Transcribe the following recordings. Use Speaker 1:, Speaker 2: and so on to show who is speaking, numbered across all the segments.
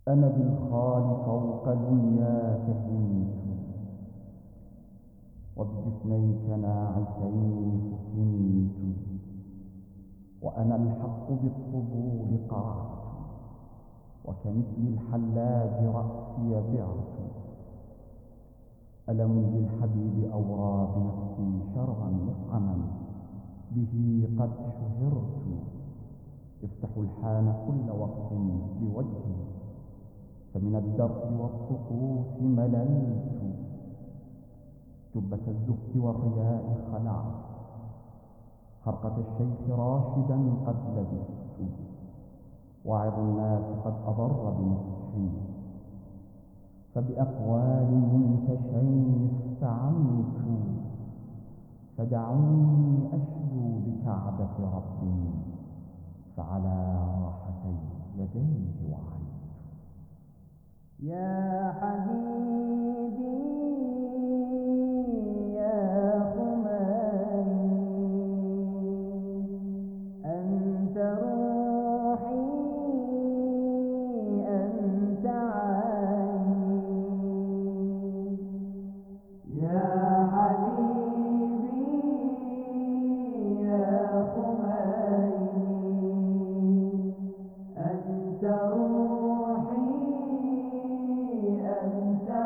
Speaker 1: أنا بالخال فوق دنياك همت، وبجفنيك ناعسين فتنت، وأنا الحق بالطبول قرعت، وكمثل الحلاج رأسي بعت. ألم للحبيب أورى بنفسي شرا مفعما، به قد شهرت. يفتح الحان كل وقت بوجهي، فمن الدرس والطقوس مللت. جبة الزهد والرياء خلعت، خرقة الشيخ راشدا قد لبست، واعظ الناس قد أضر بنصحي، فبأقوال منتشين استعنت. فدعوني أشدو بكعبة رب، فعلى راحتي يديه وعيت.
Speaker 2: يا حبيبي يا خميني، أنت روحي أنت عيني. يا حبيبي يا خميني، أنت روحي أنت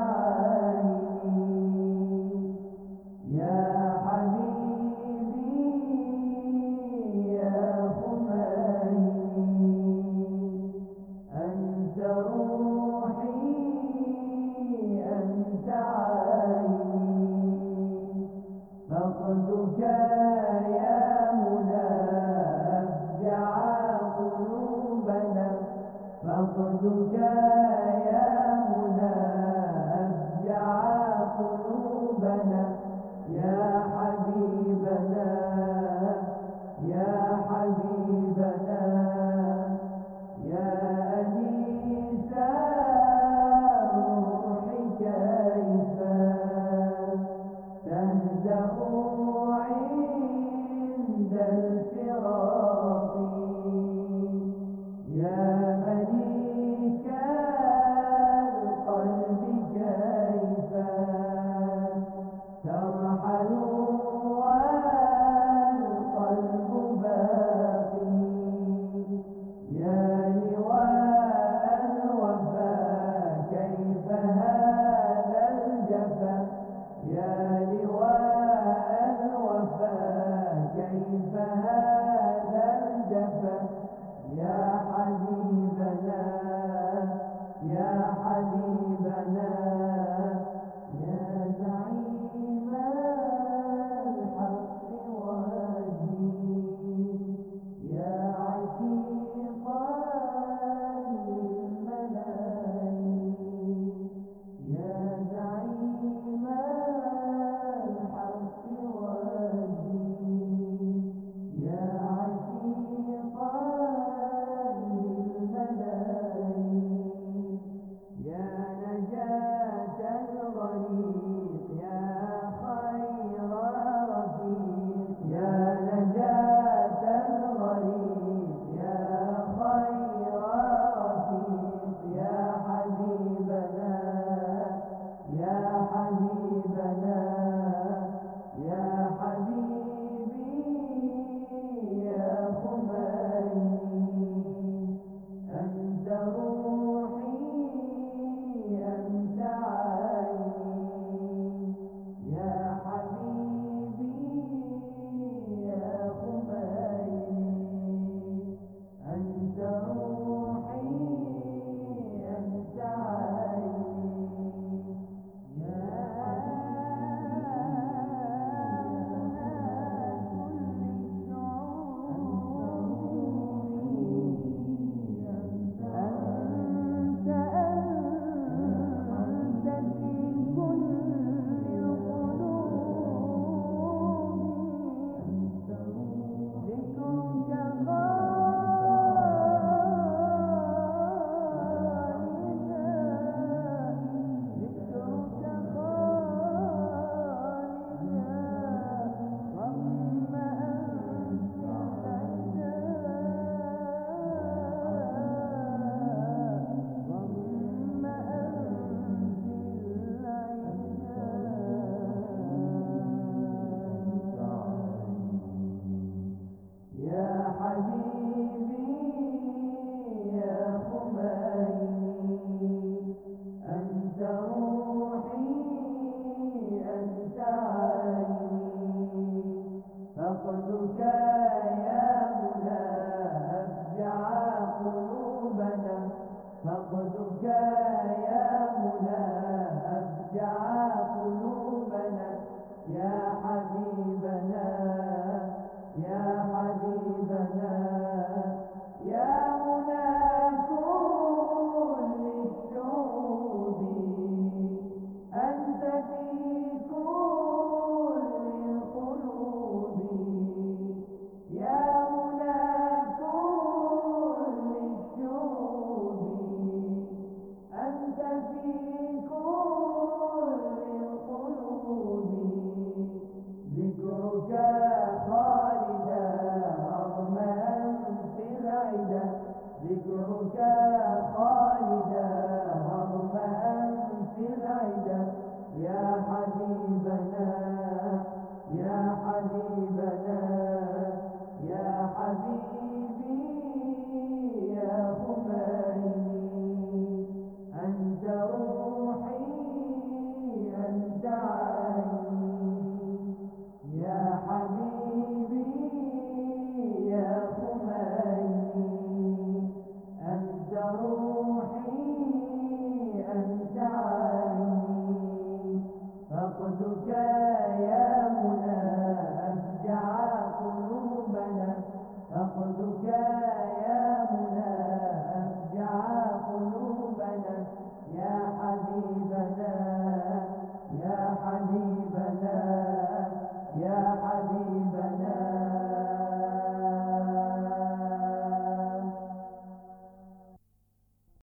Speaker 2: يا منى أبدع